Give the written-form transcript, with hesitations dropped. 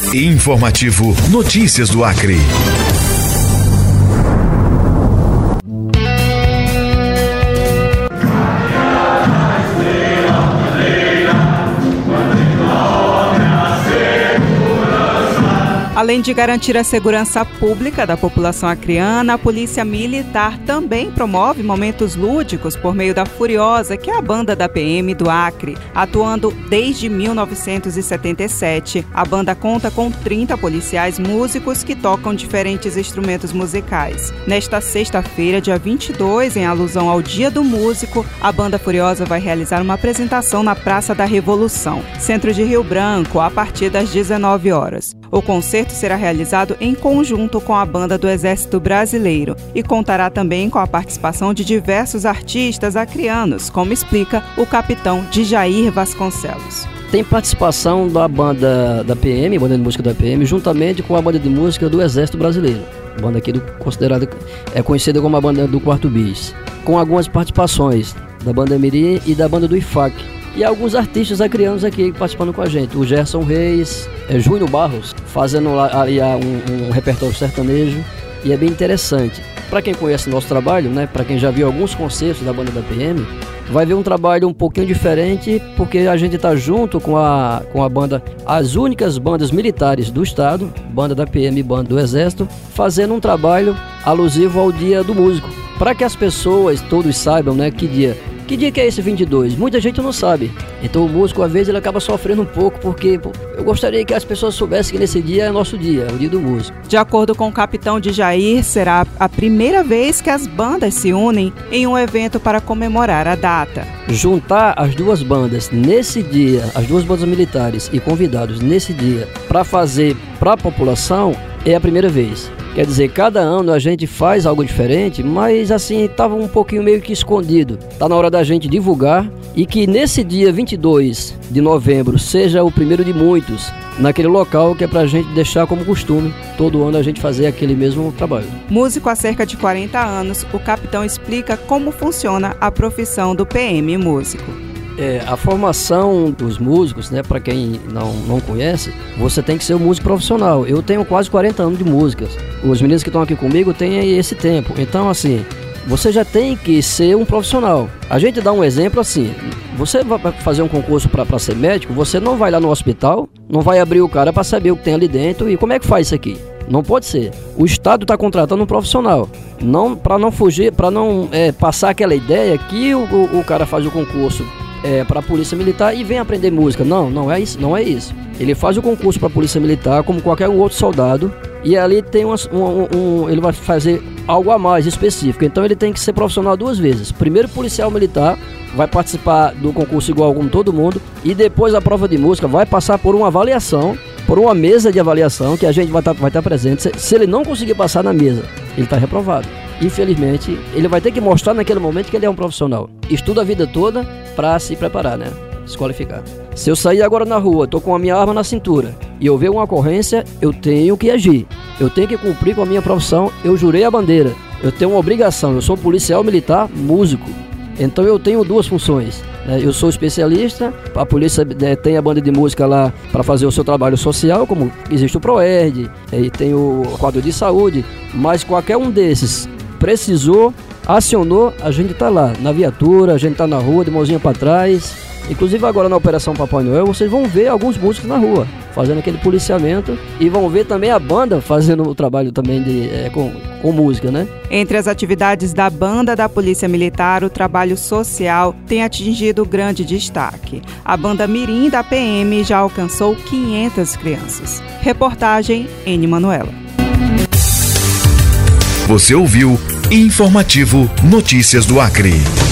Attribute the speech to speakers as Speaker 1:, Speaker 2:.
Speaker 1: Informativo Notícias do Acre.
Speaker 2: Além de garantir a segurança pública da população acreana, a Polícia Militar também promove momentos lúdicos por meio da Furiosa, que é a banda da PM do Acre. Atuando desde 1977, a banda conta com 30 policiais músicos que tocam diferentes instrumentos musicais. Nesta sexta-feira, dia 22, em alusão ao Dia do Músico, a banda Furiosa vai realizar uma apresentação na Praça da Revolução, centro de Rio Branco, a partir das 19 horas. O concerto será realizado em conjunto com a Banda do Exército Brasileiro e contará também com a participação de diversos artistas acreanos, como explica o capitão Djair Vasconcelos.
Speaker 3: Tem participação da banda da PM, banda de música da PM, juntamente com a banda de música do Exército Brasileiro. A banda aqui é conhecida como a banda do Quarto Bis, com algumas participações da banda Mirim e da banda do IFAC. E alguns artistas acreanos aqui participando com a gente. O Gerson Reis, Júnior Barros, fazendo ali um repertório sertanejo. E é bem interessante. Para quem conhece o nosso trabalho, né, para quem já viu alguns concertos da banda da PM, vai ver um trabalho um pouquinho diferente, porque a gente está junto com a banda, as únicas bandas militares do estado, banda da PM e banda do Exército, fazendo um trabalho alusivo ao Dia do Músico. Para que as pessoas todos saibam, né, que dia que é esse 22? Muita gente não sabe. Então o músico, às vezes, ele acaba sofrendo um pouco, porque eu gostaria que as pessoas soubessem que nesse dia é nosso dia, é o dia do músico.
Speaker 2: De acordo com o capitão Djair, será a primeira vez que as bandas se unem em um evento para comemorar a data.
Speaker 3: Juntar as duas bandas nesse dia, as duas bandas militares e convidados nesse dia, para fazer para a população, é a primeira vez. Quer dizer, cada ano a gente faz algo diferente, mas assim, estava um pouquinho meio que escondido. Está na hora da gente divulgar e que nesse dia 22 de novembro seja o primeiro de muitos naquele local, que é para a gente deixar como costume todo ano a gente fazer aquele mesmo trabalho.
Speaker 2: Músico há cerca de 40 anos, o capitão explica como funciona a profissão do PM músico.
Speaker 3: A formação dos músicos, né, para quem não conhece, você tem que ser um músico profissional. Eu tenho quase 40 anos de músicas. Os meninos que estão aqui comigo têm esse tempo. Então, assim, você já tem que ser um profissional. A gente dá um exemplo assim: você vai fazer um concurso para ser médico, você não vai lá no hospital, não vai abrir o cara para saber o que tem ali dentro e como é que faz isso aqui. Não pode ser. O Estado está contratando um profissional. Para não fugir, para não passar aquela ideia que o cara faz o concurso para a Polícia Militar e vem aprender música. Não é isso. Ele faz o concurso para a Polícia Militar como qualquer outro soldado e ali tem ele vai fazer algo a mais específico. Então ele tem que ser profissional duas vezes. Primeiro, policial militar, vai participar do concurso igual como todo mundo, e depois a prova de música vai passar por uma avaliação, por uma mesa de avaliação que a gente vai estar presente. Se ele não conseguir passar na mesa, ele está reprovado. Infelizmente, ele vai ter que mostrar naquele momento que ele é um profissional. Estuda a vida toda para se preparar, né? Se qualificar. Se eu sair agora na rua, tô com a minha arma na cintura e eu ver uma ocorrência, eu tenho que agir. Eu tenho que cumprir com a minha profissão. Eu jurei a bandeira. Eu tenho uma obrigação. Eu sou policial militar, músico. Então eu tenho duas funções. Eu sou especialista, a polícia tem a banda de música lá para fazer o seu trabalho social, como existe o PROERD, e tem o quadro de saúde, mas qualquer um desses precisou, acionou, a gente está lá, na viatura, a gente está na rua, de mãozinha para trás. Inclusive agora na Operação Papai Noel, vocês vão ver alguns músicos na rua, fazendo aquele policiamento, e vão ver também a banda fazendo o trabalho também com música, né?
Speaker 2: Entre as atividades da banda da Polícia Militar, o trabalho social tem atingido grande destaque. A banda Mirim da PM já alcançou 500 crianças. Reportagem N. Manuela.
Speaker 1: Você ouviu Informativo Notícias do Acre.